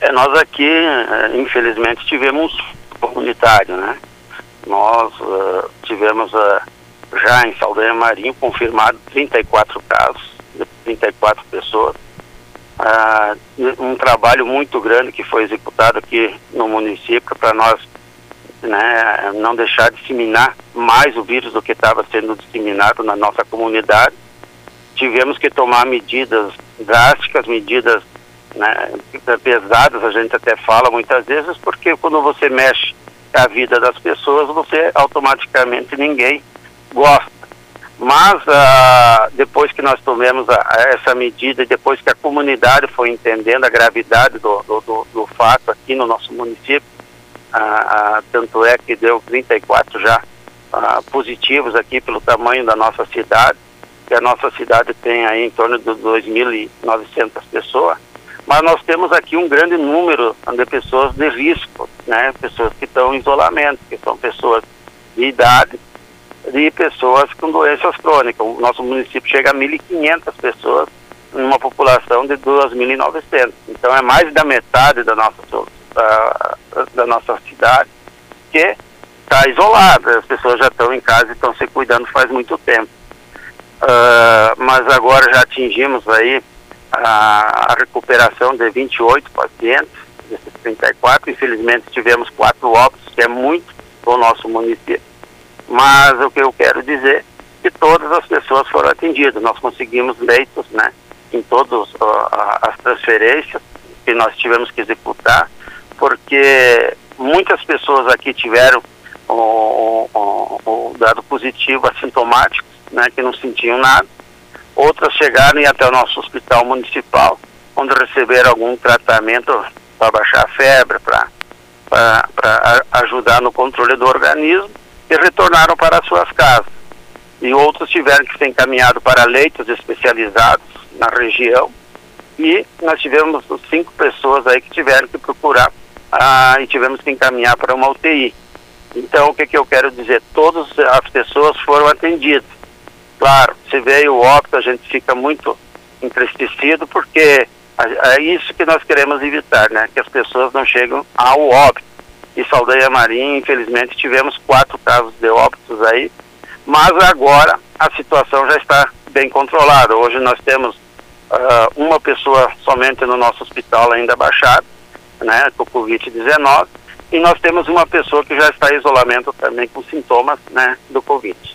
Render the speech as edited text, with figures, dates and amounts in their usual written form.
Nós aqui, infelizmente, tivemos um comunitário, né? Nós tivemos já em Saldanha Marinho confirmado 34 casos, de 34 pessoas. Um trabalho muito grande que foi executado aqui no município para nós, né, não deixar disseminar mais o vírus do que estava sendo disseminado na nossa comunidade. Tivemos que tomar medidas drásticas, medidas, né, pesadas, a gente até fala muitas vezes, porque quando você mexe com a vida das pessoas, você automaticamente ninguém gosta. Mas depois que nós tomamos essa medida e depois que a comunidade foi entendendo a gravidade do fato aqui no nosso município, tanto é que deu 34 já positivos aqui pelo tamanho da nossa cidade, que a nossa cidade tem aí em torno de 2.900 pessoas, mas nós temos aqui um grande número de pessoas de risco, né? Pessoas que estão em isolamento, que são pessoas de idade, de pessoas com doenças crônicas. O nosso município chega a 1.500 pessoas numa população de 2.900. Então é mais da metade da nossa cidade que está isolada. As pessoas já estão em casa e estão se cuidando faz muito tempo. Mas agora já atingimos aí a recuperação de 28 pacientes, desses 34. Infelizmente tivemos 4 óbitos, que é muito para o nosso município. Mas o que eu quero dizer é que todas as pessoas foram atendidas. Nós conseguimos leitos, né, em todas as transferências que nós tivemos que executar, porque muitas pessoas aqui tiveram o dado positivo assintomático, né, que não sentiam nada. Outras chegaram e até o nosso hospital municipal, onde receberam algum tratamento para baixar a febre, para ajudar no controle do organismo, e retornaram para suas casas. E outros tiveram que ser encaminhados para leitos especializados na região, e nós tivemos 5 pessoas aí que tiveram que procurar e tivemos que encaminhar para uma UTI. Então, o que eu quero dizer? Todas as pessoas foram atendidas. Claro, se veio o óbito, a gente fica muito entristecido, porque é isso que nós queremos evitar, né? Que as pessoas não chegam ao óbito. E Saldanha Marinho, infelizmente, tivemos 4 casos de óbitos aí, mas agora a situação já está bem controlada. Hoje nós temos uma pessoa somente no nosso hospital ainda baixada, né, com Covid-19, e nós temos uma pessoa que já está em isolamento também com sintomas, né, do Covid.